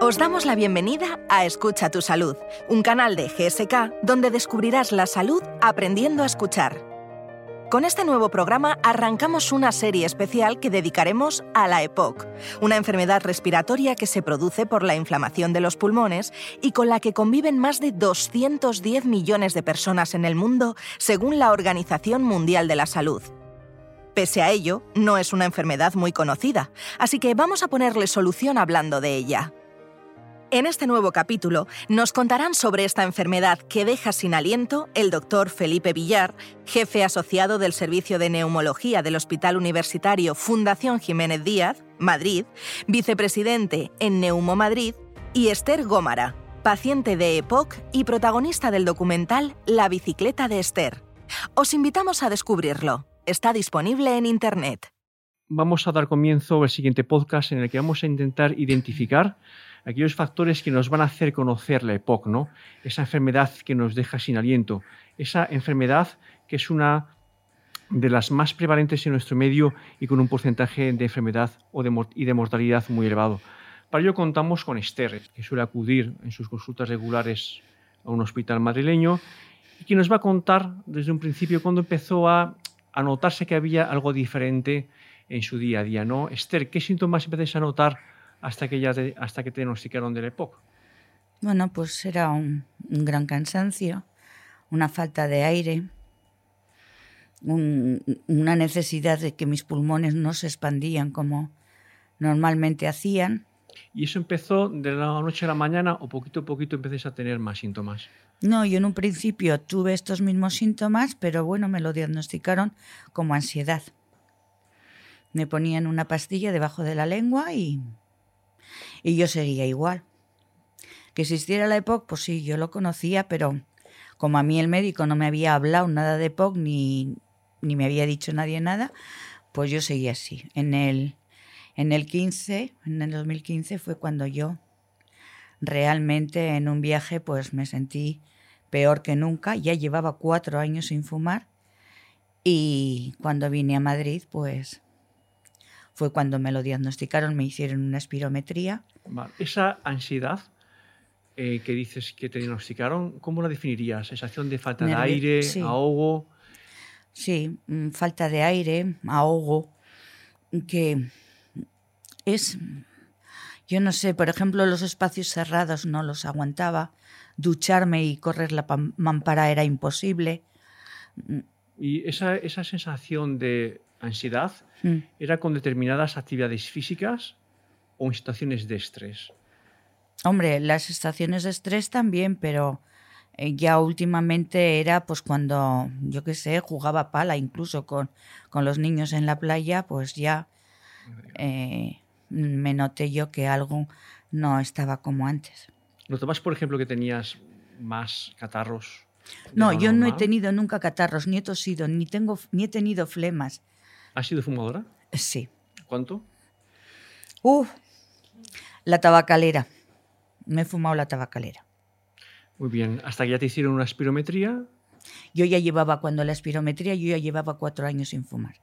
Os damos la bienvenida a Escucha tu Salud, un canal de GSK donde descubrirás la salud aprendiendo a escuchar. Con este nuevo programa arrancamos una serie especial que dedicaremos a la EPOC, una enfermedad respiratoria que se produce por la inflamación de los pulmones y con la que conviven más de 210 millones de personas en el mundo, según la Organización Mundial de la Salud. Pese a ello, no es una enfermedad muy conocida, así que vamos a ponerle solución hablando de ella. En este nuevo capítulo nos contarán sobre esta enfermedad que deja sin aliento el doctor Felipe Villar, jefe asociado del Servicio de Neumología del Hospital Universitario Fundación Jiménez Díaz, Madrid, vicepresidente en Neumo Madrid, y Esther Gómara, paciente de EPOC y protagonista del documental La bicicleta de Esther. Os invitamos a descubrirlo. Está disponible en Internet. Vamos a dar comienzo al siguiente podcast en el que vamos a intentar identificar aquellos factores que nos van a hacer conocer la EPOC, ¿no? Esa enfermedad que nos deja sin aliento, esa enfermedad que es una de las más prevalentes en nuestro medio y con un porcentaje de enfermedad y de mortalidad muy elevado. Para ello contamos con Esther, que suele acudir en sus consultas regulares a un hospital madrileño y que nos va a contar desde un principio cuando empezó a notarse que había algo diferente en su día a día, ¿no? Esther, ¿qué síntomas empezáis a notar hasta que te diagnosticaron de la EPOC? Bueno, pues era un gran cansancio, una falta de aire, una necesidad de que mis pulmones no se expandían como normalmente hacían. ¿Y eso empezó de la noche a la mañana o poquito a poquito empecéis a tener más síntomas? No, yo en un principio tuve estos mismos síntomas, pero bueno, me lo diagnosticaron como ansiedad. Me ponían una pastilla debajo de la lengua y yo seguía igual. Que existiera la EPOC, pues sí, yo lo conocía, pero como a mí el médico no me había hablado nada de EPOC ni me había dicho nadie nada, pues yo seguía así. En el 2015 fue cuando yo realmente en un viaje pues me sentí peor que nunca. Ya llevaba 4 años sin fumar y cuando vine a Madrid pues fue cuando me lo diagnosticaron, me hicieron una espirometría. Vale. Esa ansiedad que dices que te diagnosticaron, ¿cómo la definirías? ¿Sensación de falta de aire, sí. ahogo? Sí, falta de aire, ahogo, que es, yo no sé, por ejemplo, los espacios cerrados no los aguantaba, ducharme y correr la mampara era imposible. ¿Y esa sensación de ansiedad era con determinadas actividades físicas o en situaciones de estrés? Hombre, las estaciones de estrés también, pero ya últimamente era pues cuando, yo qué sé, jugaba pala incluso con los niños en la playa, pues ya me noté yo que algo no estaba como antes. ¿Notabas, por ejemplo, que tenías más catarros? No, yo no he tenido nunca catarros, ni he tosido, ni he tenido flemas. ¿Has sido fumadora? Sí. ¿Cuánto? La tabacalera. Me he fumado la tabacalera. Muy bien. ¿Hasta que ya te hicieron una espirometría? Cuando la espirometría, yo ya llevaba 4 años sin fumar.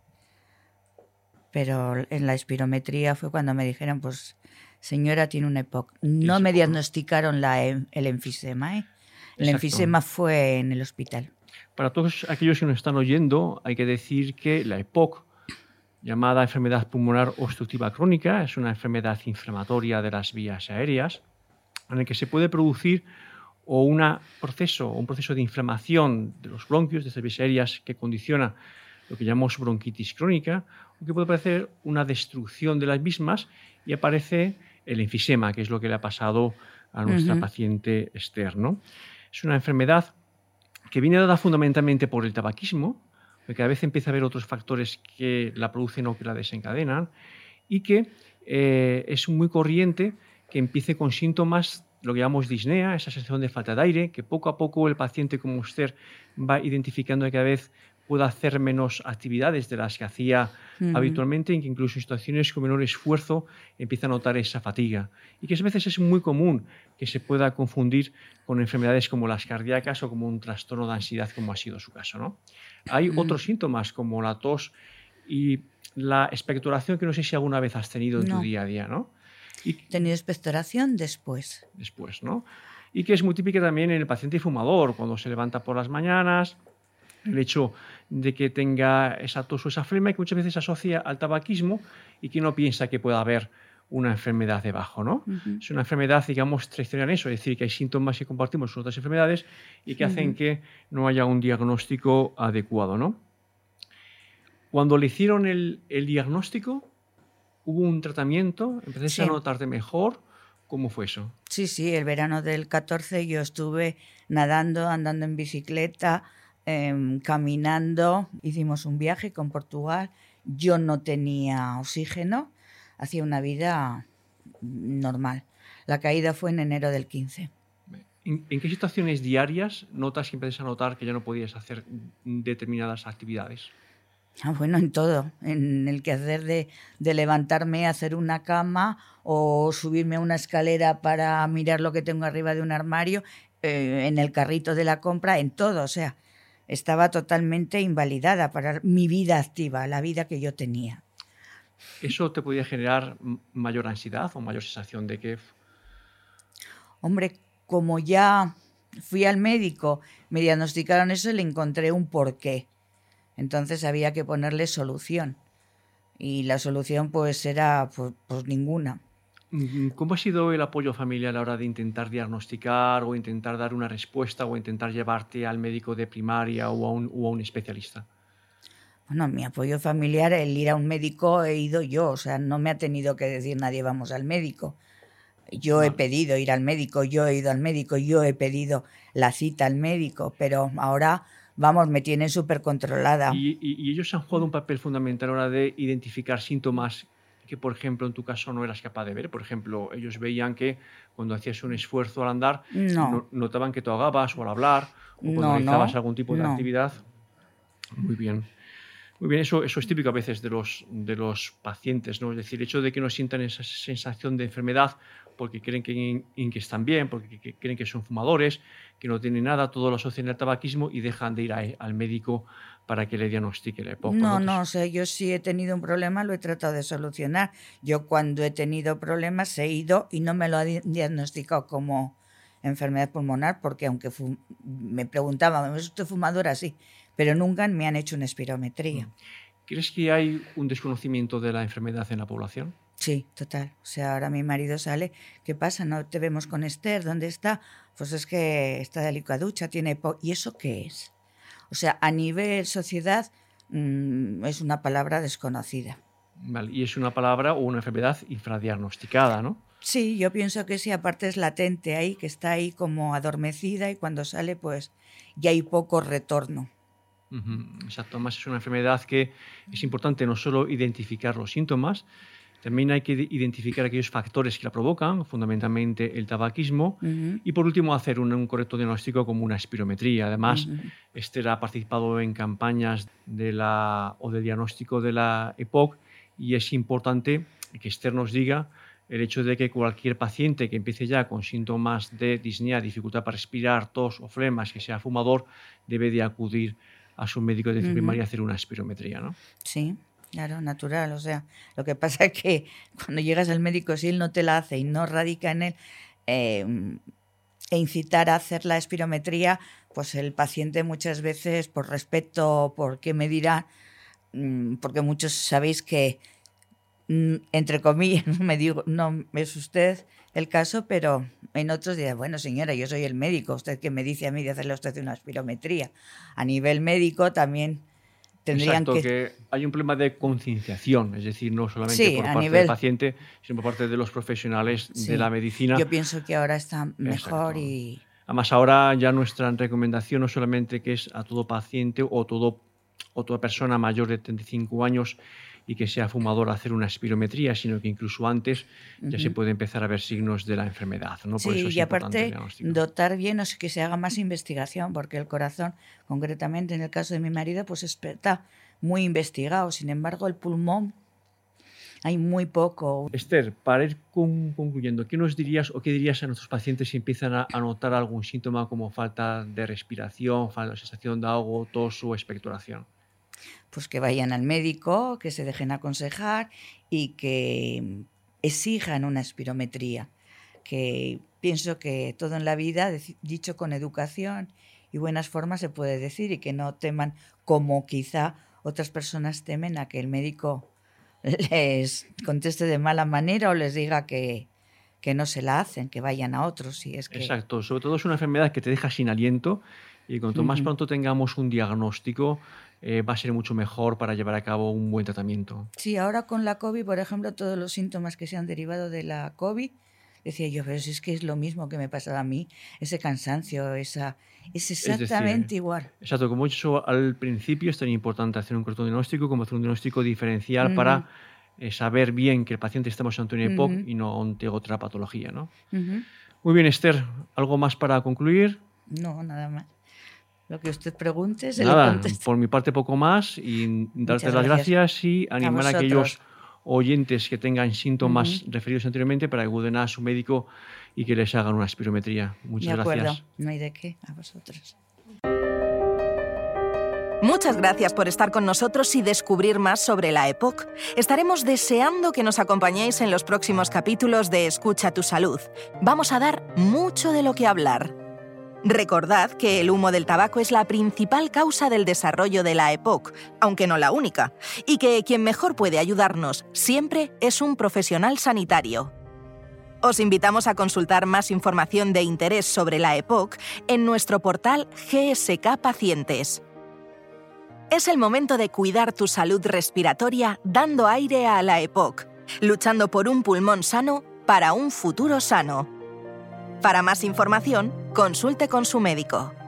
Pero en la espirometría fue cuando me dijeron, pues, señora, tiene una EPOC. No me diagnosticaron el enfisema, ¿eh? El enfisema fue en el hospital. Para todos aquellos que nos están oyendo, hay que decir que la EPOC, llamada enfermedad pulmonar obstructiva crónica, es una enfermedad inflamatoria de las vías aéreas en el que se puede producir un proceso de inflamación de los bronquios, de estas vías aéreas, que condiciona lo que llamamos bronquitis crónica, o que puede parecer una destrucción de las mismas y aparece el enfisema, que es lo que le ha pasado a nuestra paciente Esther, ¿no? Es una enfermedad que viene dada fundamentalmente por el tabaquismo, porque cada vez empieza a haber otros factores que la producen o que la desencadenan, y que es muy corriente que empiece con síntomas, lo que llamamos disnea, esa sensación de falta de aire, que poco a poco el paciente como usted va identificando que cada vez pueda hacer menos actividades de las que hacía habitualmente, y que incluso en situaciones con menor esfuerzo empieza a notar esa fatiga. Y que a veces es muy común que se pueda confundir con enfermedades como las cardíacas o como un trastorno de ansiedad, como ha sido su caso, ¿no? Hay otros síntomas como la tos y la expectoración, que no sé si alguna vez has tenido en tu día a día, ¿no? Y He tenido expectoración después. después, ¿no? Y que es muy típica también en el paciente fumador, cuando se levanta por las mañanas, el hecho de que tenga esa tos o esa flema que muchas veces se asocia al tabaquismo y que no piensa que pueda haber una enfermedad debajo, ¿no? Es una enfermedad, digamos, traicionera en eso, es decir, que hay síntomas que compartimos con otras enfermedades y que hacen que no haya un diagnóstico adecuado, ¿no? Cuando le hicieron el diagnóstico, ¿hubo un tratamiento? ¿Empezaste Sí. a notarte mejor? ¿Cómo fue eso? Sí, el verano del 14 yo estuve nadando, andando en bicicleta, caminando. Hicimos un viaje con Portugal. Yo no tenía oxígeno, hacía una vida normal. La caída fue en enero del 15. ¿En qué situaciones diarias notas que empiezas a notar que ya no podías hacer determinadas actividades? Bueno, en todo, en el quehacer de levantarme, hacer una cama o subirme a una escalera para mirar lo que tengo arriba de un armario, en el carrito de la compra, en todo, o sea, estaba totalmente invalidada para mi vida activa, la vida que yo tenía. ¿Eso te podía generar mayor ansiedad o mayor sensación de que Hombre, como ya fui al médico, me diagnosticaron eso y le encontré un porqué. Entonces había que ponerle solución. Y la solución pues era pues ninguna. ¿Cómo ha sido el apoyo familiar a la hora de intentar diagnosticar o intentar dar una respuesta o intentar llevarte al médico de primaria o a un especialista? Bueno, mi apoyo familiar, el ir a un médico he ido yo, o sea, no me ha tenido que decir nadie vamos al médico. Yo he Vale. pedido ir al médico, yo he ido al médico, yo he pedido la cita al médico, pero ahora, vamos, me tienen súper controlada. Y ellos han jugado un papel fundamental a la hora de identificar síntomas que, por ejemplo, en tu caso no eras capaz de ver. Por ejemplo, ellos veían que cuando hacías un esfuerzo al andar, No, notaban que tú ahogabas o al hablar o cuando no, realizabas no, algún tipo de no. actividad. Muy bien. Muy bien, eso es típico a veces de los pacientes, ¿no? Es decir, el hecho de que no sientan esa sensación de enfermedad porque creen que están bien, porque creen que son fumadores, que no tienen nada, todo lo asocian al tabaquismo y dejan de ir al médico para que le diagnostique la EPOC. No, no, o sea, yo sí he tenido un problema, lo he tratado de solucionar. Yo cuando he tenido problemas he ido y no me lo han diagnosticado como enfermedad pulmonar, porque aunque me preguntaban, ¿es usted fumadora? Sí, pero nunca me han hecho una espirometría. ¿Crees que hay un desconocimiento de la enfermedad en la población? Sí, total. O sea, ahora mi marido sale, ¿qué pasa? ¿No te vemos con Esther? ¿Dónde está? Pues es que está de licuaducha, tiene ¿y eso qué es? O sea, a nivel sociedad es una palabra desconocida. Vale, y es una palabra o una enfermedad infradiagnosticada, ¿no? Sí, yo pienso que sí, aparte es latente ahí, que está ahí como adormecida y cuando sale pues ya hay poco retorno. Exacto, además es una enfermedad que es importante no solo identificar los síntomas, también hay que identificar aquellos factores que la provocan, fundamentalmente el tabaquismo, y por último hacer un correcto diagnóstico como una espirometría. Además, Esther ha participado en campañas de diagnóstico de la EPOC y es importante que Esther nos diga el hecho de que cualquier paciente que empiece ya con síntomas de disnea, dificultad para respirar, tos o flemas, que sea fumador, debe de acudir a su médico de atención primaria a hacer una espirometría, ¿no? Sí, claro, natural. O sea, lo que pasa es que cuando llegas al médico, si él no te la hace y no radica en él, e incitar a hacer la espirometría, pues el paciente muchas veces, por respeto, por qué me dirá, porque muchos sabéis que, entre comillas, no es usted el caso, pero en otros dirán, bueno señora, yo soy el médico, usted que me dice a mí de hacerle a usted una espirometría. A nivel médico también tendrían Exacto, que hay un problema de concienciación, es decir, no solamente Sí, por a parte del nivel... paciente, sino por parte de los profesionales de Sí, la medicina. yo pienso que ahora está mejor Exacto. y... Además, ahora ya nuestra recomendación no solamente que es a todo paciente o toda persona mayor de 35 años y que sea fumador hacer una espirometría, sino que incluso antes ya se puede empezar a ver signos de la enfermedad, ¿no? Por eso Sí, es y importante el aparte diagnóstico. dotar bien, o sea, que se haga más investigación, porque el corazón, concretamente en el caso de mi marido, pues está muy investigado. Sin embargo, el pulmón hay muy poco. Esther, para ir concluyendo, ¿qué nos dirías o qué dirías a nuestros pacientes si empiezan a notar algún síntoma como falta de respiración, falta de sensación de ahogo, tos o expectoración? Pues que vayan al médico, que se dejen aconsejar y que exijan una espirometría, que pienso que todo en la vida, dicho con educación y buenas formas, se puede decir, y que no teman, como quizá otras personas temen, a que el médico les conteste de mala manera o les diga que no se la hacen, que vayan a otros. Si es que... Exacto, sobre todo es una enfermedad que te deja sin aliento, y cuanto más pronto tengamos un diagnóstico, va a ser mucho mejor para llevar a cabo un buen tratamiento. Sí, ahora con la COVID, por ejemplo, todos los síntomas que se han derivado de la COVID, decía yo, pero si es que es lo mismo que me pasaba a mí, ese cansancio, es exactamente igual. Exacto, como he dicho al principio, es tan importante hacer un correcto diagnóstico como hacer un diagnóstico diferencial para saber bien que el paciente estamos ante una EPOC y no ante otra patología, ¿no? Muy bien, Esther, ¿algo más para concluir? No, nada más. Lo que usted pregunte, se nada, lo contesto. Por mi parte poco más, y darte las gracias y animar a aquellos oyentes que tengan síntomas referidos anteriormente para que acuden a su médico y que les hagan una espirometría. Muchas gracias. No hay de qué, a vosotros. Muchas gracias por estar con nosotros y descubrir más sobre la EPOC. Estaremos deseando que nos acompañéis en los próximos capítulos de Escucha tu Salud. Vamos a dar mucho de lo que hablar. Recordad que el humo del tabaco es la principal causa del desarrollo de la EPOC, aunque no la única, y que quien mejor puede ayudarnos siempre es un profesional sanitario. Os invitamos a consultar más información de interés sobre la EPOC en nuestro portal GSK Pacientes. Es el momento de cuidar tu salud respiratoria dando aire a la EPOC, luchando por un pulmón sano para un futuro sano. Para más información, consulte con su médico.